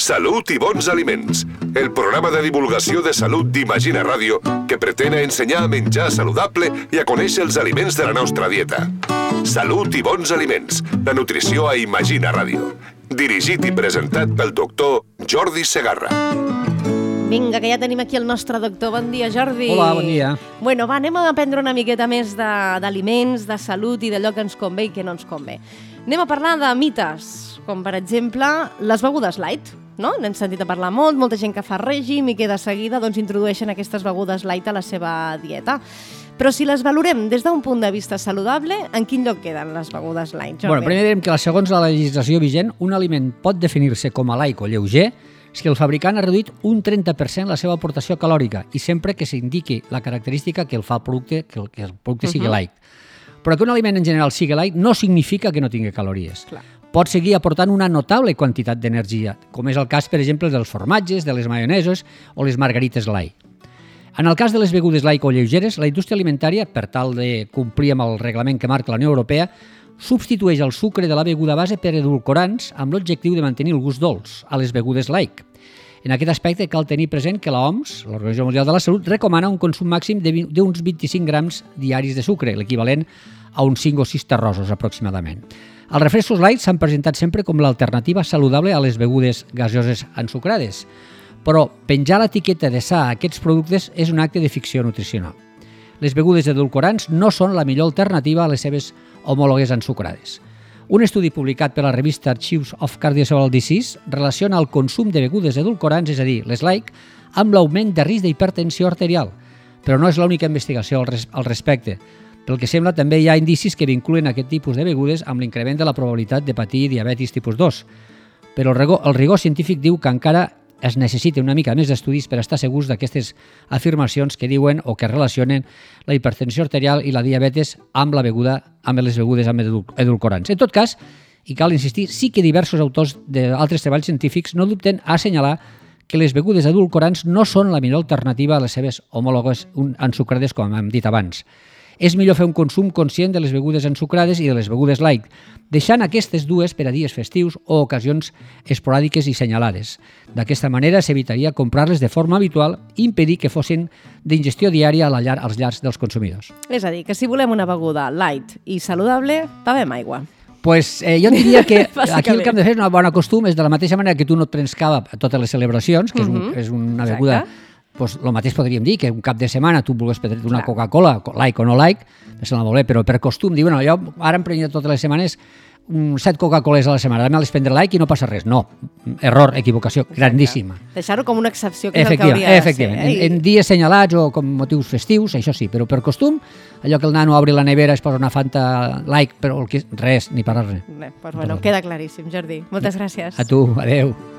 Salut i bons aliments, el programa de divulgació de salut d'Imagina Ràdio que pretén ensenyar a menjar saludable i a conèixer els aliments de la nostra dieta. Salut i bons aliments, la nutrició a Imagina Ràdio. Dirigit i presentat pel doctor Jordi Segarra. Vinga, que ja tenim aquí el nostre doctor. Bon dia, Jordi. Hola, bon dia. Bueno, va, anem a aprendre una miqueta més d'aliments, de salut i d'allò que ens convé i que no ens convé. Anem a parlar de mites, com per exemple les begudes light, no? N'hem sentit a parlar molt, molta gent que fa règim i que de seguida introdueixen aquestes begudes light a la seva dieta. Però si les valorem des d'un punt de vista saludable, en quin lloc queden les begudes light, Jordi? Bueno, primer direm que segons la legislació vigent, un aliment pot definir-se com a light o lleuger si el fabricant ha reduït un 30% la seva aportació calòrica i sempre que s'indiqui la característica que el fa que el producte sigui light. Però que un aliment en general sigui light no significa que no tingui calories. Clar. Pot seguir aportant una notable quantitat d'energia, com és el cas, per exemple, dels formatges, de les maioneses o les margarites light. En el cas de les begudes light o lleugeres, la indústria alimentària, per tal de complir amb el reglament que marca la Unió Europea, substitueix el sucre de la beguda base per edulcorants amb l'objectiu de mantenir el gust dolç a les begudes light. En aquest aspecte cal tenir present que l'OMS, l'Organització Mundial de la Salut, recomana un consum màxim d'uns 25 grams diaris de sucre, l'equivalent a uns 5 o 6 terrossos aproximadament. Els refrescos light s'han presentat sempre com l'alternativa saludable a les begudes gaseoses ensucrades, però penjar l'etiqueta de sa a aquests productes és un acte de ficció nutricional. Les begudes edulcorants no són la millor alternativa a les seves homòlogues ensucrades. Un estudi publicat per la revista Archives of Cardiocerebral Disease relaciona el consum de begudes edulcorants, és a dir, les light, amb l'augment de risc d'hipertensió arterial, però no és l'única investigació al respecte. Pel que sembla, també hi ha indicis que vinculen aquest tipus de begudes amb l'increment de la probabilitat de patir diabetis tipus 2. Però el rigor científic diu que encara es necessita una mica més d'estudis per estar segurs d'aquestes afirmacions que diuen o que relacionen la hipertensió arterial i la diabetes amb les begudes amb edulcorants. En tot cas, i cal insistir, sí que diversos autors d'altres treballs científics no dubten a assenyalar que les begudes edulcorants no són la millor alternativa a les seves homòlogues ensucrades, com hem dit abans. És millor fer un consum conscient de les begudes ensucrades i de les begudes light, deixant aquestes dues per a dies festius o ocasions esporàdiques i senyalades. D'aquesta manera s'evitaria comprar-les de forma habitual i impedir que fossin d'ingestió diària als llars dels consumidors. És a dir, que si volem una beguda light i saludable, bevem aigua. Pues jo diria que aquí el que hem de fer és un bon costum, és de la mateixa manera que tu no et prens cava a totes les celebracions, que és una beguda... Pues el mateix podríem dir, que un cap de setmana tu volgués prendre una Coca-Cola, like o no like, me sembla molt bé, però per costum, diu, bueno, jo ara em prenia totes les setmanes 7 Coca-Coles a la setmana, demà les prendré like i no passa res. No, error, equivocació, grandíssima. Deixar-ho com una excepció, que és el que hauria de ser. Efectivament, en dies senyalats o com motius festius, això sí, però per costum, allò que el nano obri la nevera, es posa una Fanta like, però res, ni parlar res. Doncs bueno, queda claríssim, Jordi. Moltes gràcies. A tu, adeu.